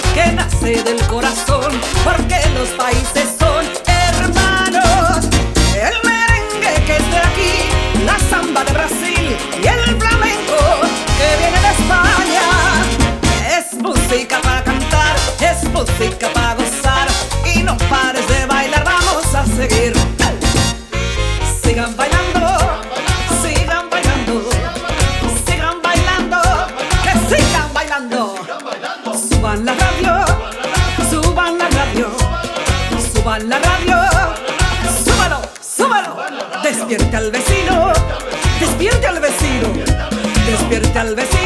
que nace del corazón, porque los países son hermanos. El merengue que es de aquí, la samba de Brasil y el flamenco que viene de España. Es música para cantar, es música para gozar, y no pares de bailar, vamos a seguir. Sigan bailando, sigan bailando, sigan bailando, que sigan bailando. Suban la radio, suban la radio, suban la radio, súbalo, súbalo. Despierte al vecino, despierte al vecino, despierte al vecino.